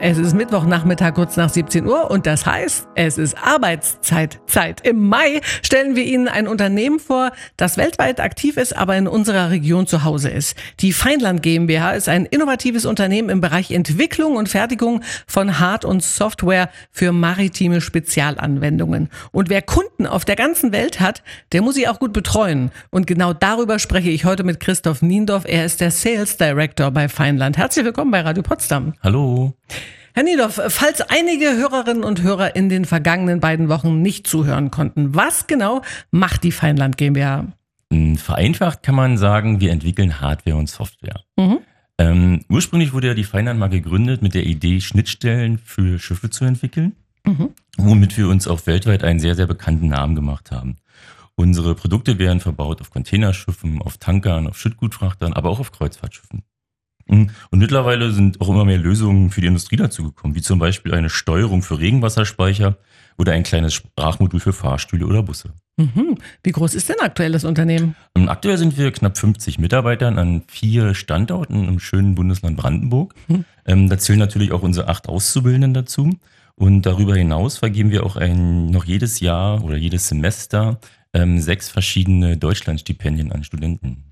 Es ist Mittwochnachmittag kurz nach 17 Uhr und das heißt, es ist Arbeitszeit. Im Mai stellen wir Ihnen ein Unternehmen vor, das weltweit aktiv ist, aber in unserer Region zu Hause ist. Die Feinland GmbH ist ein innovatives Unternehmen im Bereich Entwicklung und Fertigung von Hard- und Software für maritime Spezialanwendungen. Und wer Kunden auf der ganzen Welt hat, der muss sie auch gut betreuen. Und genau darüber spreche ich heute mit Christoph Niendorf. Er ist der Sales Director bei Feinland. Herzlich willkommen bei Radio Potsdam. Hallo. Herr Niendorf, falls einige Hörerinnen und Hörer in den vergangenen beiden Wochen nicht zuhören konnten, was genau macht die Feinland GmbH? Vereinfacht kann man sagen, wir entwickeln Hardware und Software. Ursprünglich wurde ja die Feinland mal gegründet mit der Idee, Schnittstellen für Schiffe zu entwickeln, womit wir uns auch weltweit einen sehr, sehr bekannten Namen gemacht haben. Unsere Produkte werden verbaut auf Containerschiffen, auf Tankern, auf Schüttgutfrachtern, aber auch auf Kreuzfahrtschiffen. Und mittlerweile sind auch immer mehr Lösungen für die Industrie dazugekommen, wie zum Beispiel eine Steuerung für Regenwasserspeicher oder ein kleines Sprachmodul für Fahrstühle oder Busse. Wie groß ist denn aktuell das Unternehmen? Aktuell sind wir knapp 50 Mitarbeitern an 4 Standorten im schönen Bundesland Brandenburg. Da zählen natürlich auch unsere 8 Auszubildenden dazu. Und darüber hinaus vergeben wir auch noch jedes Jahr oder jedes Semester 6 verschiedene Deutschlandstipendien an Studenten.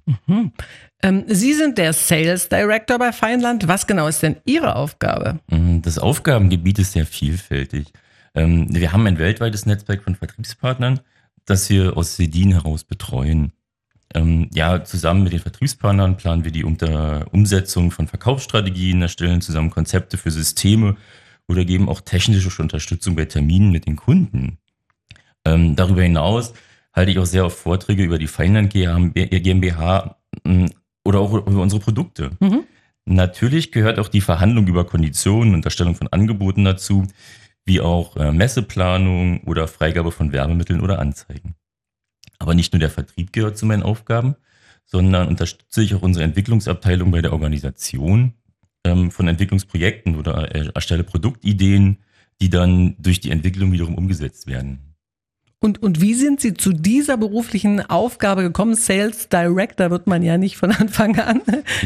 Sie sind der Sales Director bei Feinland. Was genau ist denn Ihre Aufgabe? Das Aufgabengebiet ist sehr vielfältig. Wir haben ein weltweites Netzwerk von Vertriebspartnern, das wir aus Sedin heraus betreuen. Zusammen mit den Vertriebspartnern planen wir die Umsetzung von Verkaufsstrategien, erstellen zusammen Konzepte für Systeme oder geben auch technische Unterstützung bei Terminen mit den Kunden. Darüber hinaus halte ich auch sehr auf Vorträge über die Feinland GmbH oder auch über unsere Produkte. Natürlich gehört auch die Verhandlung über Konditionen und Erstellung von Angeboten dazu, wie auch Messeplanung oder Freigabe von Werbemitteln oder Anzeigen. Aber nicht nur der Vertrieb gehört zu meinen Aufgaben, sondern unterstütze ich auch unsere Entwicklungsabteilung bei der Organisation von Entwicklungsprojekten oder erstelle Produktideen, die dann durch die Entwicklung wiederum umgesetzt werden. Und wie sind Sie zu dieser beruflichen Aufgabe gekommen? Sales Director wird man ja nicht von Anfang an.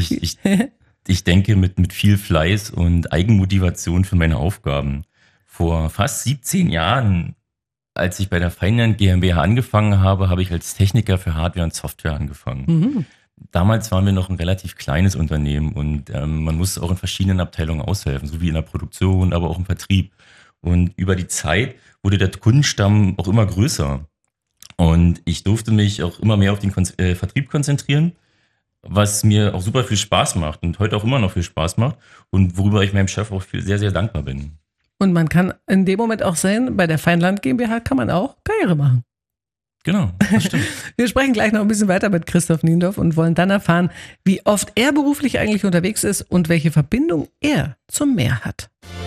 Ich denke mit viel Fleiß und Eigenmotivation für meine Aufgaben. Vor fast 17 Jahren, als ich bei der Feinland GmbH angefangen habe, habe ich als Techniker für Hardware und Software angefangen. Damals waren wir noch ein relativ kleines Unternehmen und man musste auch in verschiedenen Abteilungen aushelfen, so wie in der Produktion, aber auch im Vertrieb. Und über die Zeit wurde der Kundenstamm auch immer größer. Und ich durfte mich auch immer mehr auf den Vertrieb konzentrieren, was mir auch super viel Spaß macht und heute auch immer noch viel Spaß macht und worüber ich meinem Chef auch sehr, sehr dankbar bin. Und man kann in dem Moment auch sehen, bei der Feinland GmbH kann man auch Karriere machen. Genau, das stimmt. Wir sprechen gleich noch ein bisschen weiter mit Christoph Niendorf und wollen dann erfahren, wie oft er beruflich eigentlich unterwegs ist und welche Verbindung er zum Meer hat.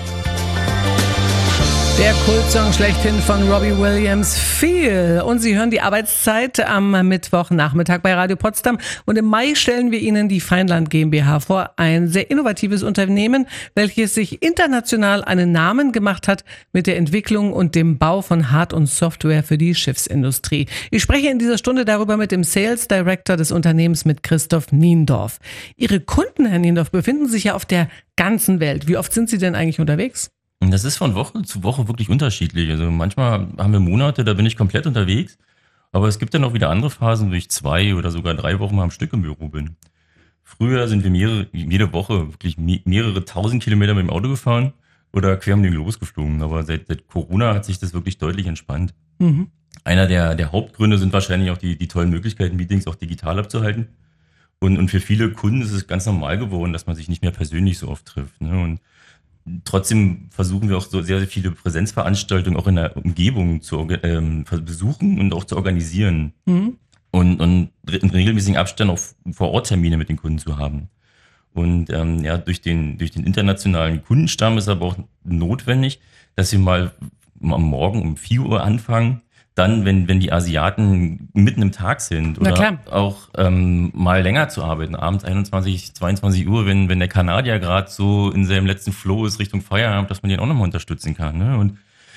Der Kultsong schlechthin von Robbie Williams, Feel. Und Sie hören die Arbeitszeit am Mittwochnachmittag bei Radio Potsdam. Und im Mai stellen wir Ihnen die Feinland GmbH vor. Ein sehr innovatives Unternehmen, welches sich international einen Namen gemacht hat mit der Entwicklung und dem Bau von Hard- und Software für die Schiffsindustrie. Ich spreche in dieser Stunde darüber mit dem Sales Director des Unternehmens, mit Christoph Niendorf. Ihre Kunden, Herr Niendorf, befinden sich ja auf der ganzen Welt. Wie oft sind Sie denn eigentlich unterwegs? Das ist von Woche zu Woche wirklich unterschiedlich. Also manchmal haben wir Monate, da bin ich komplett unterwegs. Aber es gibt dann auch wieder andere Phasen, wo ich 2 oder sogar 3 Wochen mal am Stück im Büro bin. Früher sind wir jede Woche wirklich mehrere 1000 Kilometer mit dem Auto gefahren oder quer um den Globus geflogen. Aber seit Corona hat sich das wirklich deutlich entspannt. Einer der Hauptgründe sind wahrscheinlich auch die tollen Möglichkeiten, Meetings auch digital abzuhalten. Und für viele Kunden ist es ganz normal geworden, dass man sich nicht mehr persönlich so oft trifft. Ne? Und trotzdem versuchen wir auch so sehr, sehr viele Präsenzveranstaltungen auch in der Umgebung zu besuchen und auch zu organisieren. Und in regelmäßigen Abständen auch Vor-Ort-Termine mit den Kunden zu haben. Und durch den internationalen Kundenstamm ist aber auch notwendig, dass wir mal am Morgen um 4 Uhr anfangen, dann, wenn die Asiaten mitten im Tag sind oder auch mal länger zu arbeiten, abends 21, 22 Uhr, wenn der Kanadier gerade so in seinem letzten Flow ist Richtung Feierabend, dass man den auch nochmal unterstützen kann. Ne? Und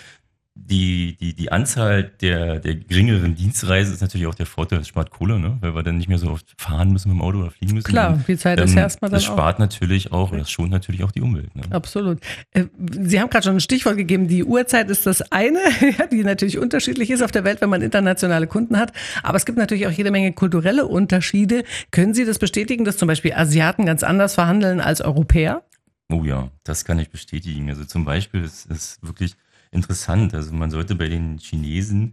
die Anzahl der geringeren Dienstreisen ist natürlich auch der Vorteil, es spart Kohle, ne? Weil wir dann nicht mehr so oft fahren müssen mit dem Auto oder fliegen müssen. Klar, viel Zeit ist erstmal dann das spart natürlich auch, oder das schont natürlich auch die Umwelt. Ne? Absolut. Sie haben gerade schon ein Stichwort gegeben, die Uhrzeit ist das eine, die natürlich unterschiedlich ist auf der Welt, wenn man internationale Kunden hat. Aber es gibt natürlich auch jede Menge kulturelle Unterschiede. Können Sie das bestätigen, dass zum Beispiel Asiaten ganz anders verhandeln als Europäer? Oh ja, das kann ich bestätigen. Also zum Beispiel ist wirklich interessant. Also man sollte bei den Chinesen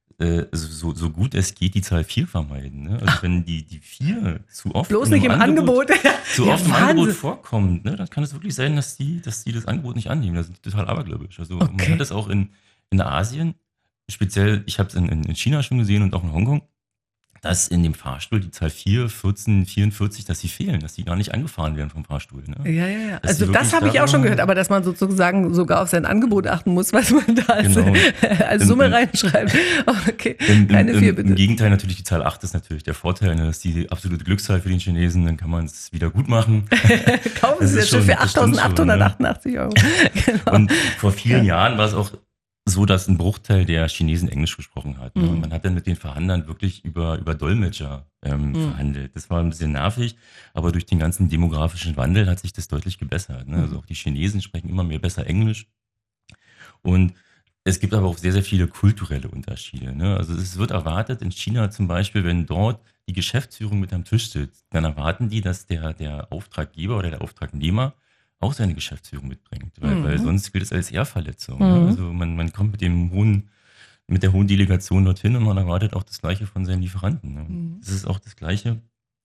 so gut es geht die Zahl 4 vermeiden. Ne? Also wenn die 4 zu oft bloß nicht im Angebot zu oft im Angebot vorkommt, ne, dann kann es wirklich sein, dass die das Angebot nicht annehmen. Das ist total abergläubisch. Also man hat es auch in Asien, speziell, ich habe es in China schon gesehen und auch in Hongkong, dass in dem Fahrstuhl die Zahl 4, 14, 44, dass sie fehlen, dass die gar nicht angefahren werden vom Fahrstuhl. Ne? Ja. Also das habe ich auch schon gehört, aber dass man sozusagen sogar auf sein Angebot achten muss, was man da als Summe reinschreibt. Okay, keine 4 bitte. Im Gegenteil natürlich, die Zahl 8 ist natürlich der Vorteil, ne? Das ist die absolute Glückszahl für den Chinesen, dann kann man es wieder gut machen. Kaufen Sie das Schiff für 8.888 Euro. Genau. Und vor vielen Jahren war es auch so, dass ein Bruchteil der Chinesen Englisch gesprochen hat. Und man hat dann mit den Verhandlern wirklich über Dolmetscher verhandelt. Das war ein bisschen nervig, aber durch den ganzen demografischen Wandel hat sich das deutlich gebessert. Ne? Also auch die Chinesen sprechen immer mehr besser Englisch. Und es gibt aber auch sehr, sehr viele kulturelle Unterschiede. Ne? Also es wird erwartet, in China zum Beispiel, wenn dort die Geschäftsführung mit am Tisch sitzt, dann erwarten die, dass der Auftraggeber oder der Auftragnehmer auch seine Geschäftsführung mitbringt, weil sonst gilt es als Ehrverletzung. Ne? Also man kommt mit der hohen Delegation dorthin und man erwartet auch das Gleiche von seinen Lieferanten. Ne? Das ist auch das Gleiche.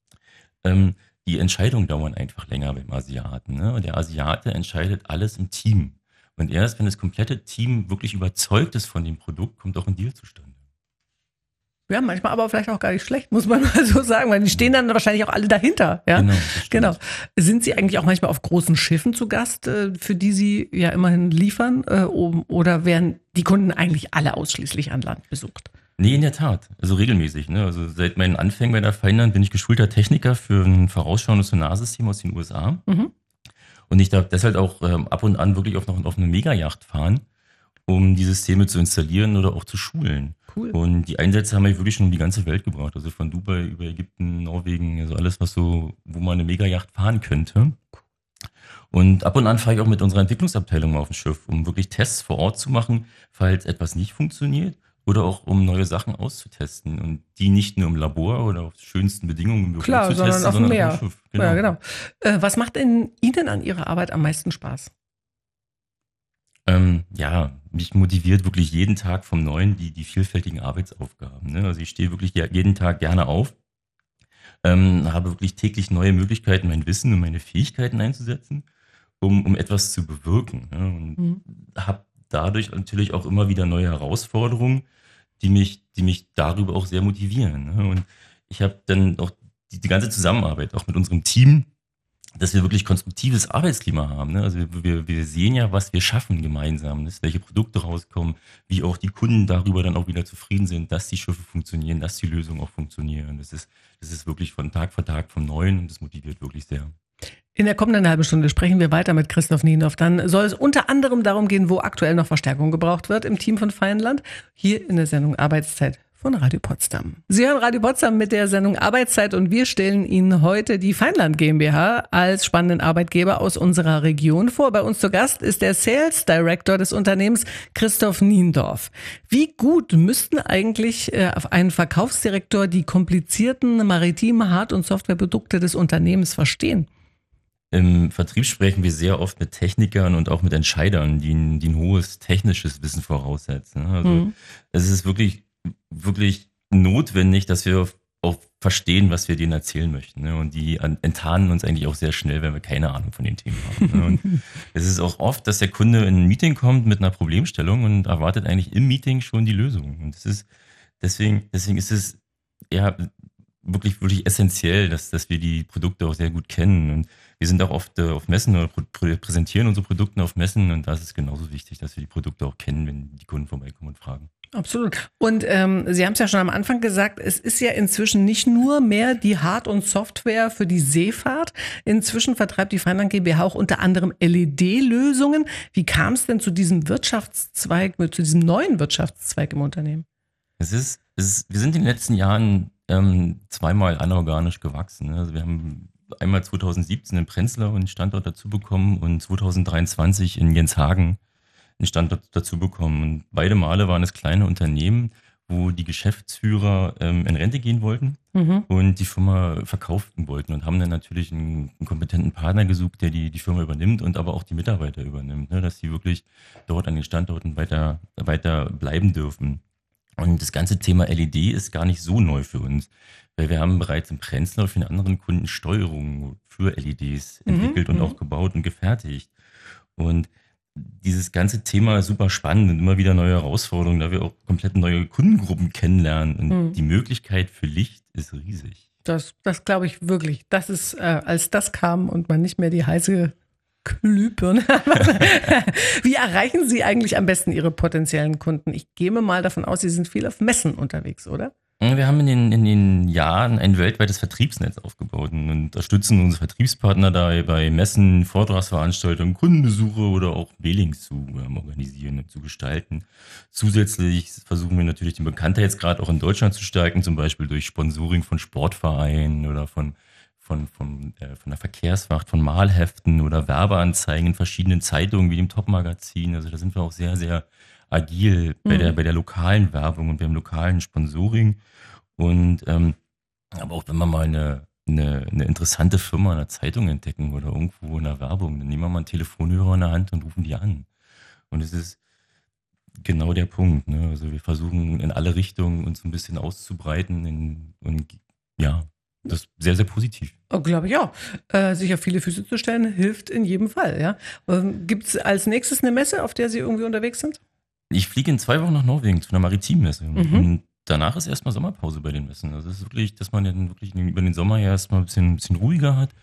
Die Entscheidungen dauern einfach länger beim Asiaten. Ne? Und der Asiate entscheidet alles im Team. Und erst, wenn das komplette Team wirklich überzeugt ist von dem Produkt, kommt auch ein Deal zustande. Ja, manchmal aber vielleicht auch gar nicht schlecht, muss man mal so sagen, weil die stehen dann wahrscheinlich auch alle dahinter. Ja? Genau. Sind Sie eigentlich auch manchmal auf großen Schiffen zu Gast, für die Sie ja immerhin liefern? Oder werden die Kunden eigentlich alle ausschließlich an Land besucht? Nee, in der Tat. Also regelmäßig. Ne? Also seit meinen Anfängen bei der Feinland bin ich geschulter Techniker für ein vorausschauendes Sonarsystem aus den USA. Und ich darf deshalb auch ab und an wirklich auf eine Megayacht fahren, um die Systeme zu installieren oder auch zu schulen. Cool. Und die Einsätze haben wir wirklich schon um die ganze Welt gebracht. Also von Dubai über Ägypten, Norwegen, also alles, wo man eine Megayacht fahren könnte. Und ab und an fahre ich auch mit unserer Entwicklungsabteilung mal auf dem Schiff, um wirklich Tests vor Ort zu machen, falls etwas nicht funktioniert oder auch um neue Sachen auszutesten. Und die nicht nur im Labor oder auf schönsten Bedingungen im Büro zu testen, sondern auf dem Meer. Auf dem Schiff. Ja, genau. Was macht Ihnen an Ihrer Arbeit am meisten Spaß? Mich motiviert wirklich jeden Tag vom Neuen die vielfältigen Arbeitsaufgaben. Ne? Also ich stehe wirklich jeden Tag gerne auf, habe wirklich täglich neue Möglichkeiten, mein Wissen und meine Fähigkeiten einzusetzen, um etwas zu bewirken. Ne? Und habe dadurch natürlich auch immer wieder neue Herausforderungen, die mich darüber auch sehr motivieren. Ne? Und ich habe dann auch die ganze Zusammenarbeit, auch mit unserem Team, dass wir wirklich konstruktives Arbeitsklima haben. Ne? Also wir sehen ja, was wir schaffen gemeinsam, welche Produkte rauskommen, wie auch die Kunden darüber dann auch wieder zufrieden sind, dass die Schiffe funktionieren, dass die Lösungen auch funktionieren. Das ist wirklich von Tag für Tag vom Neuen und das motiviert wirklich sehr. In der kommenden halben Stunde sprechen wir weiter mit Christoph Niendorf. Dann soll es unter anderem darum gehen, wo aktuell noch Verstärkung gebraucht wird im Team von Feinland, hier in der Sendung Arbeitszeit von Radio Potsdam. Sie hören Radio Potsdam mit der Sendung Arbeitszeit und wir stellen Ihnen heute die Feinland GmbH als spannenden Arbeitgeber aus unserer Region vor. Bei uns zu Gast ist der Sales Director des Unternehmens, Christoph Niendorf. Wie gut müssten eigentlich ein Verkaufsdirektor die komplizierten maritimen Hard- und Softwareprodukte des Unternehmens verstehen? Im Vertrieb sprechen wir sehr oft mit Technikern und auch mit Entscheidern, die ein hohes technisches Wissen voraussetzen. Also es ist wirklich notwendig, dass wir auch verstehen, was wir denen erzählen möchten. Ne? Und die enttarnen uns eigentlich auch sehr schnell, wenn wir keine Ahnung von den Themen haben. Ne? Und es ist auch oft, dass der Kunde in ein Meeting kommt mit einer Problemstellung und erwartet eigentlich im Meeting schon die Lösung. Und deswegen ist es wirklich, wirklich essentiell, dass wir die Produkte auch sehr gut kennen. Und wir sind auch oft auf Messen oder präsentieren unsere Produkte auf Messen. Und da ist es genauso wichtig, dass wir die Produkte auch kennen, wenn die Kunden vorbeikommen und fragen. Absolut. Und Sie haben es ja schon am Anfang gesagt, es ist ja inzwischen nicht nur mehr die Hard- und Software für die Seefahrt. Inzwischen vertreibt die Feinland GmbH auch unter anderem LED-Lösungen. Wie kam es denn zu diesem Wirtschaftszweig, zu diesem neuen Wirtschaftszweig im Unternehmen? Wir sind in den letzten Jahren zweimal anorganisch gewachsen. Also wir haben einmal 2017 in Prenzlau einen Standort dazu bekommen und 2023 in Jenshagen einen Standort dazu bekommen. Und beide Male waren es kleine Unternehmen, wo die Geschäftsführer in Rente gehen wollten und die Firma verkaufen wollten und haben dann natürlich einen kompetenten Partner gesucht, der die Firma übernimmt und aber auch die Mitarbeiter übernimmt, ne, dass sie wirklich dort an den Standorten weiter bleiben dürfen. Und das ganze Thema LED ist gar nicht so neu für uns, weil wir haben bereits in Prenzlau für einen anderen Kunden Steuerungen für LEDs entwickelt und auch gebaut und gefertigt. Und dieses ganze Thema ist super spannend und immer wieder neue Herausforderungen, da wir auch komplett neue Kundengruppen kennenlernen. Und die Möglichkeit für Licht ist riesig. Das glaube ich wirklich. Das ist, als das kam und man nicht mehr die heiße Glühbirne hat. Wie erreichen Sie eigentlich am besten Ihre potenziellen Kunden? Ich gehe mal davon aus, Sie sind viel auf Messen unterwegs, oder? Wir haben in den Jahren ein weltweites Vertriebsnetz aufgebaut und unterstützen unsere Vertriebspartner da bei Messen, Vortragsveranstaltungen, Kundenbesuche oder auch Mailings zu organisieren und zu gestalten. Zusätzlich versuchen wir natürlich den Bekanntheitsgrad auch in Deutschland zu stärken, zum Beispiel durch Sponsoring von Sportvereinen oder von der Verkehrswacht, von Malheften oder Werbeanzeigen in verschiedenen Zeitungen wie dem Top-Magazin. Also da sind wir auch sehr, sehr agil bei der lokalen Werbung und beim lokalen Sponsoring. Und aber auch wenn wir mal eine interessante Firma in der Zeitung entdecken oder irgendwo in der Werbung, dann nehmen wir mal einen Telefonhörer in der Hand und rufen die an. Und es ist genau der Punkt. Ne? Also wir versuchen in alle Richtungen uns ein bisschen auszubreiten und ja, das ist sehr, sehr positiv. Oh, glaube ich auch. Sich auf viele Füße zu stellen, hilft in jedem Fall. Ja? Gibt es als nächstes eine Messe, auf der Sie irgendwie unterwegs sind? Ich fliege in 2 Wochen nach Norwegen zu einer Maritim-Messe. Und danach ist erstmal Sommerpause bei den Messen. Also es ist wirklich, dass man dann wirklich über den Sommer ja erstmal ein bisschen ruhiger hat.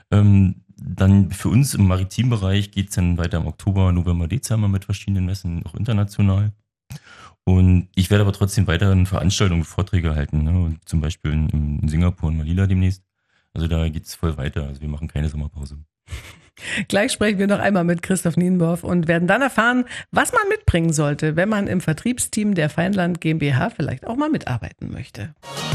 Dann für uns im Maritimbereich geht es dann weiter im Oktober, November, Dezember mit verschiedenen Messen, auch international. Und ich werde aber trotzdem weiterhin Veranstaltungen, Vorträge halten. Ne? Und zum Beispiel in Singapur und Manila demnächst. Also da geht es voll weiter. Also wir machen keine Sommerpause. Gleich sprechen wir noch einmal mit Christoph Niendorf und werden dann erfahren, was man mitbringen sollte, wenn man im Vertriebsteam der Feinland GmbH vielleicht auch mal mitarbeiten möchte.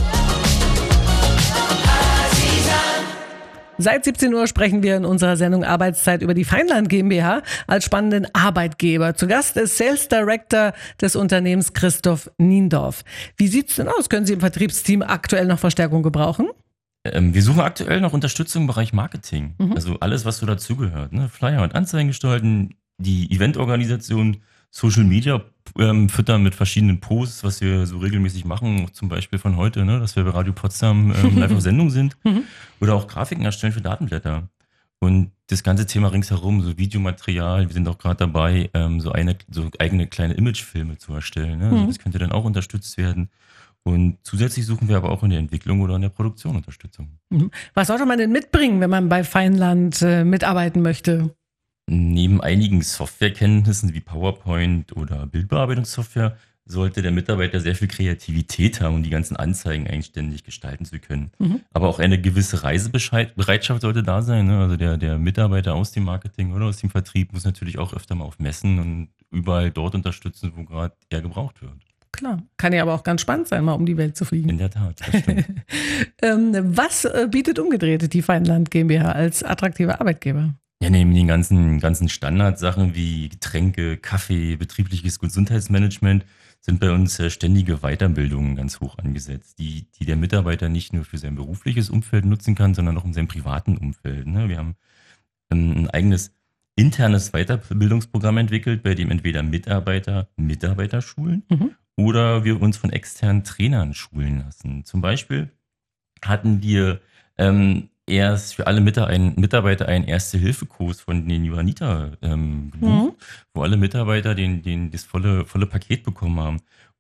Seit 17 Uhr sprechen wir in unserer Sendung Arbeitszeit über die Feinland GmbH als spannenden Arbeitgeber. Zu Gast ist Sales Director des Unternehmens Christoph Niendorf. Wie sieht's denn aus? Können Sie im Vertriebsteam aktuell noch Verstärkung gebrauchen? Wir suchen aktuell noch Unterstützung im Bereich Marketing. Also alles, was so dazugehört. Ne? Flyer und Anzeigen gestalten, die Eventorganisation, Social Media füttern mit verschiedenen Posts, was wir so regelmäßig machen, zum Beispiel von heute, ne? Dass wir bei Radio Potsdam live auf Sendung sind. Oder auch Grafiken erstellen für Datenblätter. Und das ganze Thema ringsherum, so Videomaterial, wir sind auch gerade dabei, so eigene kleine Imagefilme zu erstellen. Ne? Also das könnte dann auch unterstützt werden. Und zusätzlich suchen wir aber auch in der Entwicklung oder in der Produktion Unterstützung. Was sollte man denn mitbringen, wenn man bei Feinland mitarbeiten möchte? Neben einigen Softwarekenntnissen wie PowerPoint oder Bildbearbeitungssoftware sollte der Mitarbeiter sehr viel Kreativität haben, um die ganzen Anzeigen eigenständig gestalten zu können. Aber auch eine gewisse Reisebereitschaft sollte da sein. Ne? Also der Mitarbeiter aus dem Marketing oder aus dem Vertrieb muss natürlich auch öfter mal auf Messen und überall dort unterstützen, wo gerade er gebraucht wird. Klar, kann ja aber auch ganz spannend sein, mal um die Welt zu fliegen. In der Tat, das stimmt. Was bietet umgedreht die Feinland GmbH als attraktiver Arbeitgeber? Ja, neben den ganzen Standardsachen wie Getränke, Kaffee, betriebliches Gesundheitsmanagement sind bei uns ständige Weiterbildungen ganz hoch angesetzt, die der Mitarbeiter nicht nur für sein berufliches Umfeld nutzen kann, sondern auch in seinem privaten Umfeld. Ne? Wir haben ein eigenes internes Weiterbildungsprogramm entwickelt, bei dem entweder Mitarbeiter schulen oder wir uns von externen Trainern schulen lassen. Zum Beispiel hatten wir erst für alle Mitarbeiter einen Erste-Hilfe-Kurs von den Johanniter gebucht, wo alle Mitarbeiter das volle Paket bekommen haben.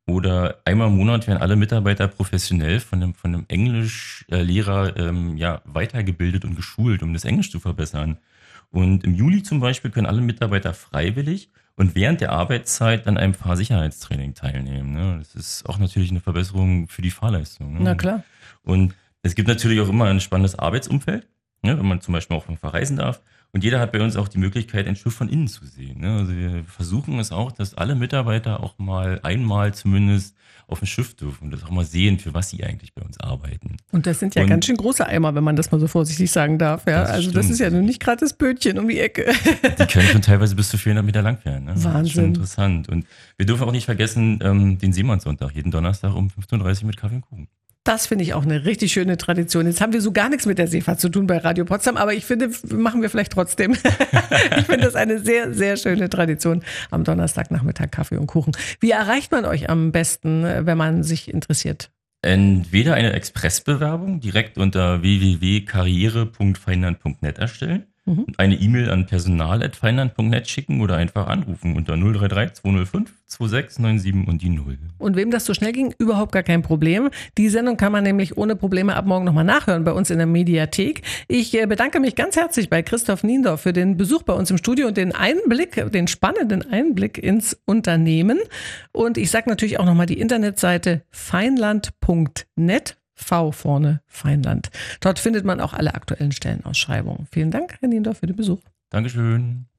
Oder einmal im Monat werden alle Mitarbeiter professionell von einem Englischlehrer weitergebildet und geschult, um das Englisch zu verbessern. Und im Juli zum Beispiel können alle Mitarbeiter freiwillig und während der Arbeitszeit an einem Fahrsicherheitstraining teilnehmen. Ne? Das ist auch natürlich eine Verbesserung für die Fahrleistung. Ne? Na klar. Und es gibt natürlich auch immer ein spannendes Arbeitsumfeld, ne? Wenn man zum Beispiel auch verreisen darf. Und jeder hat bei uns auch die Möglichkeit, ein Schiff von innen zu sehen. Ne? Also wir versuchen es auch, dass alle Mitarbeiter auch mal einmal zumindest auf ein Schiff dürfen und das auch mal sehen, für was sie eigentlich bei uns arbeiten. Und das sind ja ganz schön große Eimer, wenn man das mal so vorsichtig sagen darf. Ja? Also das ist ja nun nicht gerade das Bötchen um die Ecke. Die können schon teilweise bis zu 400 Meter lang werden. Ne? Wahnsinn. Das ist schon interessant. Und wir dürfen auch nicht vergessen, den Seemannssonntag, jeden Donnerstag um 15.30 Uhr mit Kaffee und Kuchen. Das finde ich auch eine richtig schöne Tradition. Jetzt haben wir so gar nichts mit der Seefahrt zu tun bei Radio Potsdam, aber ich finde, machen wir vielleicht trotzdem. Ich finde das eine sehr, sehr schöne Tradition am Donnerstagnachmittag Kaffee und Kuchen. Wie erreicht man euch am besten, wenn man sich interessiert? Entweder eine Expressbewerbung direkt unter www.karriere.feinland.net erstellen, eine E-Mail an personal@feinland.net schicken oder einfach anrufen unter 033 205 2697 und die 0. Und wem das so schnell ging, überhaupt gar kein Problem. Die Sendung kann man nämlich ohne Probleme ab morgen nochmal nachhören bei uns in der Mediathek. Ich bedanke mich ganz herzlich bei Christoph Niendorf für den Besuch bei uns im Studio und den spannenden Einblick ins Unternehmen. Und ich sage natürlich auch nochmal die Internetseite feinland.net. V vorne Feinland. Dort findet man auch alle aktuellen Stellenausschreibungen. Vielen Dank, Herr Niendorf, für den Besuch. Dankeschön.